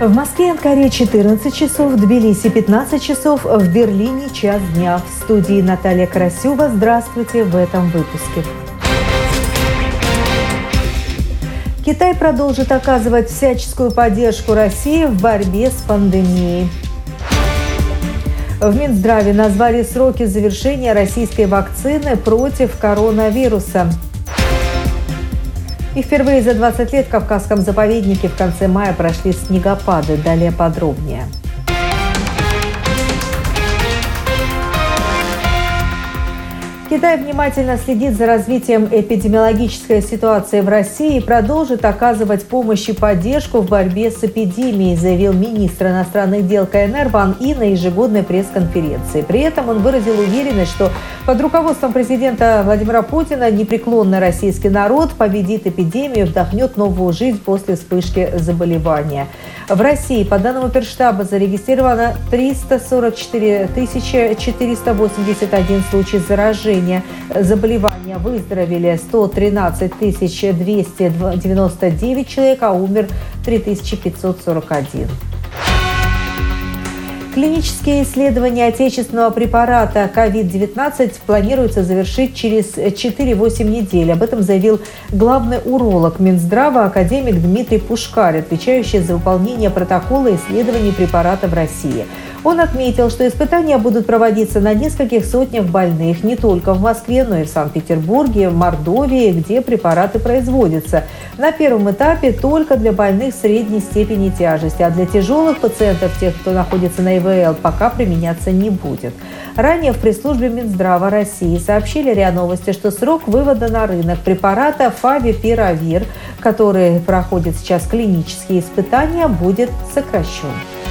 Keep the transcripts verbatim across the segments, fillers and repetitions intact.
В Москве и Анкаре четырнадцать часов, в Тбилиси пятнадцать часов, в Берлине час дня. В студии Наталья Карасева. Здравствуйте в этом выпуске. Китай продолжит оказывать всяческую поддержку России в борьбе с пандемией. В Минздраве назвали сроки завершения российской вакцины против коронавируса. И впервые за двадцать лет в Кавказском заповеднике в конце мая прошли снегопады. Далее подробнее. Китай внимательно следит за развитием эпидемиологической ситуации в России и продолжит оказывать помощь и поддержку в борьбе с эпидемией, заявил министр иностранных дел КНР Ван И на ежегодной пресс-конференции. При этом он выразил уверенность, что под руководством президента Владимира Путина непреклонный российский народ победит эпидемию и вдохнет новую жизнь после вспышки заболевания. В России, по данным Оперштаба, зарегистрировано триста сорок четыре тысячи четыреста восемьдесят один случай заражения. Заболевания выздоровели сто тринадцать тысяч двести девяносто девять человек, а умер три тысячи пятьсот сорок один. Клинические исследования отечественного препарата ковид девятнадцать планируется завершить через четыре-восемь недель. Об этом заявил главный уролог Минздрава академик Дмитрий Пушкарь, отвечающий за выполнение протокола исследований препарата в России. Он отметил, что испытания будут проводиться на нескольких сотнях больных не только в Москве, но и в Санкт-Петербурге, в Мордовии, где препараты производятся. На первом этапе только для больных средней степени тяжести, а для тяжелых пациентов, тех, кто находится на ИВЛ, пока применяться не будет. Ранее в пресс-службе Минздрава России сообщили РИА Новости, что срок вывода на рынок препарата Фавипиравир, который проходит сейчас клинические испытания, будет сокращен.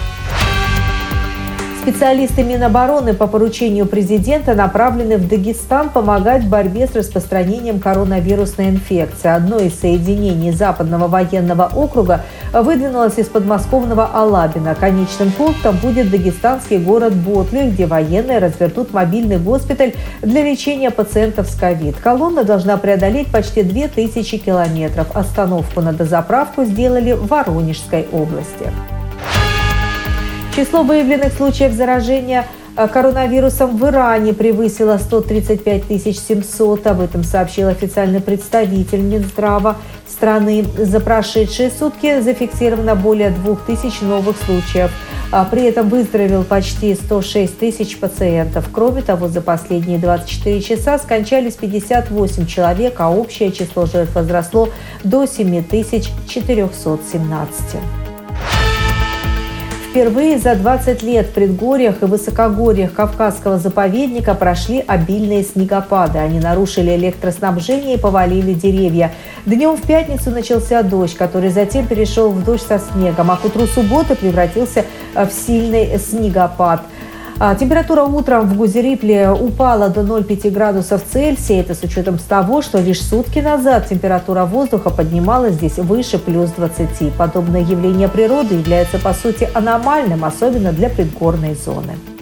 Специалисты Минобороны по поручению президента направлены в Дагестан помогать в борьбе с распространением коронавирусной инфекции. Одно из соединений Западного военного округа выдвинулось из подмосковного Алабина. Конечным пунктом будет дагестанский город Ботли, где военные развернут мобильный госпиталь для лечения пациентов с ковид. Колонна должна преодолеть почти две тысячи километров. Остановку на дозаправку сделали в Воронежской области. Число выявленных случаев заражения коронавирусом в Иране превысило сто тридцать пять тысяч семьсот. Об этом сообщил официальный представитель Минздрава страны. За прошедшие сутки зафиксировано более двух тысяч новых случаев. При этом выздоровел почти сто шесть тысяч пациентов. Кроме того, за последние двадцать четыре часа скончались пятьдесят восемь человек, а общее число жертв возросло до семь тысяч четыреста семнадцать. Впервые за двадцать лет в предгорьях и высокогорьях Кавказского заповедника прошли обильные снегопады. Они нарушили электроснабжение и повалили деревья. Днем в пятницу начался дождь, который затем перешел в дождь со снегом, а к утру субботы превратился в сильный снегопад. Температура утром в Гузерипле упала до ноль целых пять десятых градусов Цельсия. Это с учетом того, что лишь сутки назад температура воздуха поднималась здесь выше плюс двадцати. Подобное явление природы является, по сути, аномальным, особенно для предгорной зоны.